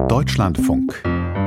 Deutschlandfunk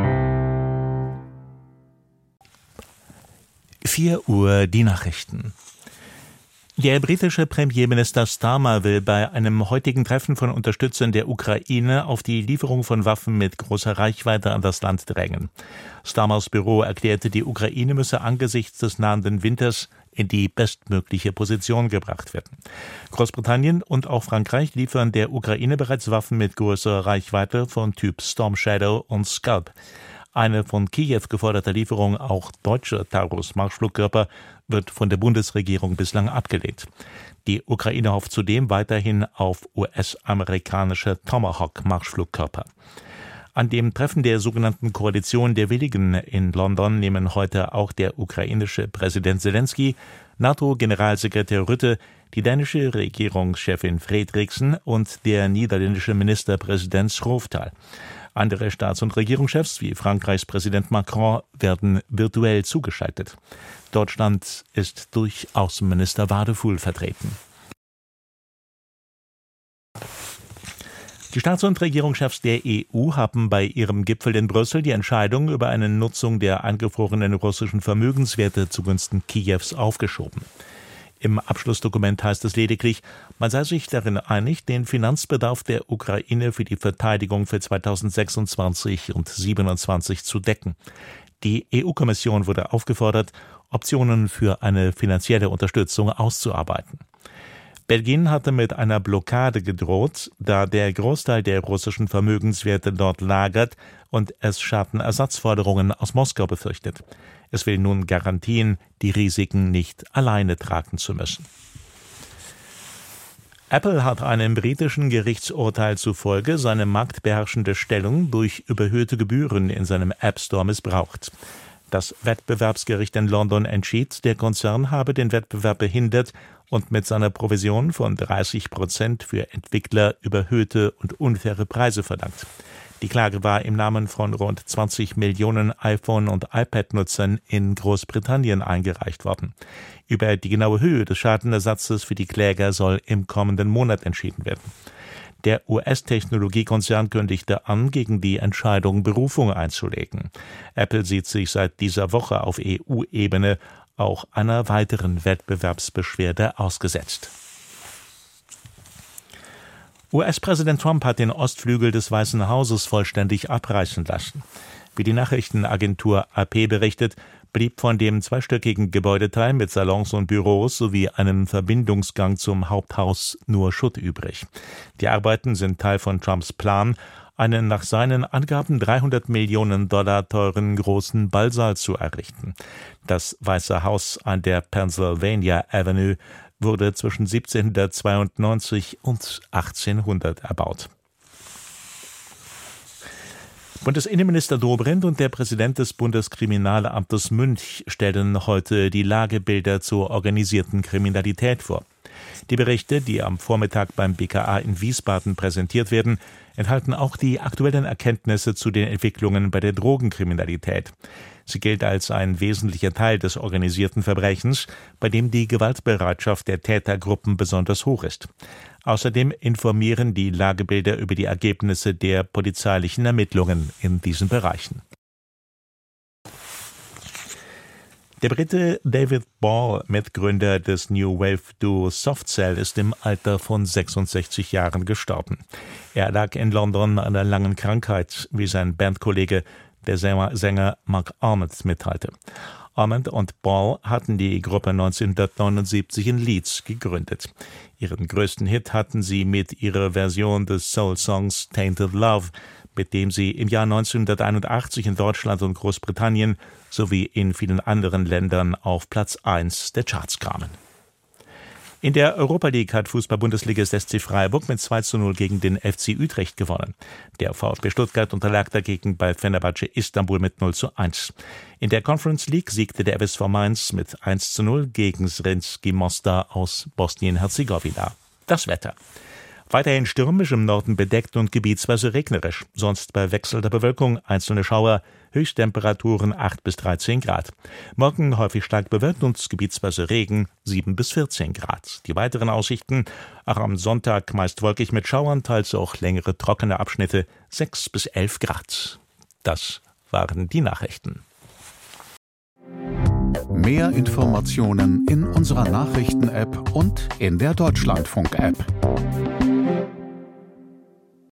4 Uhr die Nachrichten. Der britische Premierminister Starmer will bei einem heutigen Treffen von Unterstützern der Ukraine auf die Lieferung von Waffen mit großer Reichweite an das Land drängen. Starmers Büro erklärte, die Ukraine müsse angesichts des nahenden Winters in die bestmögliche Position gebracht werden. Großbritannien und auch Frankreich liefern der Ukraine bereits Waffen mit größerer Reichweite von Typ Storm Shadow und Scalp. Eine von Kiew geforderte Lieferung auch deutscher Taurus-Marschflugkörper wird von der Bundesregierung bislang abgelehnt. Die Ukraine hofft zudem weiterhin auf US-amerikanische Tomahawk-Marschflugkörper. An dem Treffen der sogenannten Koalition der Willigen in London nehmen heute auch der ukrainische Präsident Zelensky, NATO-Generalsekretär Rutte, die dänische Regierungschefin Frederiksen und der niederländische Ministerpräsident Schoof teil. Andere Staats- und Regierungschefs wie Frankreichs Präsident Macron werden virtuell zugeschaltet. Deutschland ist durch Außenminister Wadefuhl vertreten. Die Staats- und Regierungschefs der EU haben bei ihrem Gipfel in Brüssel die Entscheidung über eine Nutzung der eingefrorenen russischen Vermögenswerte zugunsten Kiews aufgeschoben. Im Abschlussdokument heißt es lediglich, man sei sich darin einig, den Finanzbedarf der Ukraine für die Verteidigung für 2026 und 2027 zu decken. Die EU-Kommission wurde aufgefordert, Optionen für eine finanzielle Unterstützung auszuarbeiten. Belgien hatte mit einer Blockade gedroht, da der Großteil der russischen Vermögenswerte dort lagert und es Schadenersatzforderungen aus Moskau befürchtet. Es will nun Garantien, die Risiken nicht alleine tragen zu müssen. Apple hat einem britischen Gerichtsurteil zufolge seine marktbeherrschende Stellung durch überhöhte Gebühren in seinem App Store missbraucht. Das Wettbewerbsgericht in London entschied, der Konzern habe den Wettbewerb behindert und mit seiner Provision von 30% für Entwickler überhöhte und unfaire Preise verlangt. Die Klage war im Namen von rund 20 Millionen iPhone- und iPad-Nutzern in Großbritannien eingereicht worden. Über die genaue Höhe des Schadenersatzes für die Kläger soll im kommenden Monat entschieden werden. Der US-Technologiekonzern kündigte an, gegen die Entscheidung Berufung einzulegen. Apple sieht sich seit dieser Woche auf EU-Ebene auch einer weiteren Wettbewerbsbeschwerde ausgesetzt. US-Präsident Trump hat den Ostflügel des Weißen Hauses vollständig abreißen lassen. Wie die Nachrichtenagentur AP berichtet, blieb von dem zweistöckigen Gebäudeteil mit Salons und Büros sowie einem Verbindungsgang zum Haupthaus nur Schutt übrig. Die Arbeiten sind Teil von Trumps Plan, einen nach seinen Angaben 300 Millionen Dollar teuren großen Ballsaal zu errichten. Das Weiße Haus an der Pennsylvania Avenue wurde zwischen 1792 und 1800 erbaut. Bundesinnenminister Dobrindt und der Präsident des Bundeskriminalamtes Münch stellen heute die Lagebilder zur organisierten Kriminalität vor. Die Berichte, die am Vormittag beim BKA in Wiesbaden präsentiert werden, enthalten auch die aktuellen Erkenntnisse zu den Entwicklungen bei der Drogenkriminalität. Sie gilt als ein wesentlicher Teil des organisierten Verbrechens, bei dem die Gewaltbereitschaft der Tätergruppen besonders hoch ist. Außerdem informieren die Lagebilder über die Ergebnisse der polizeilichen Ermittlungen in diesen Bereichen. Der Brite David Ball, Mitgründer des New Wave-Duo Softcell, ist im Alter von 66 Jahren gestorben. Er lag in London an einer langen Krankheit, wie sein Bandkollege, der Sänger Mark Arment, mitteilte. Arment und Ball hatten die Gruppe 1979 in Leeds gegründet. Ihren größten Hit hatten sie mit ihrer Version des Soul-Songs Tainted Love, mit dem sie im Jahr 1981 in Deutschland und Großbritannien sowie in vielen anderen Ländern auf Platz 1 der Charts kamen. In der Europa League hat Fußball-Bundesligist SC Freiburg mit 2:0 gegen den FC Utrecht gewonnen. Der VfB Stuttgart unterlag dagegen bei Fenerbahce Istanbul mit 0:1. In der Conference League siegte der FSV Mainz mit 1:0 gegen Zrinjski Mostar aus Bosnien-Herzegowina. Das Wetter. Weiterhin stürmisch, im Norden bedeckt und gebietsweise regnerisch. Sonst bei wechselnder Bewölkung einzelne Schauer. Höchsttemperaturen 8 bis 13 Grad. Morgen häufig stark bewölkt und gebietsweise Regen 7 bis 14 Grad. Die weiteren Aussichten: auch am Sonntag meist wolkig mit Schauern, teils auch längere trockene Abschnitte 6 bis 11 Grad. Das waren die Nachrichten. Mehr Informationen in unserer Nachrichten-App und in der Deutschlandfunk-App.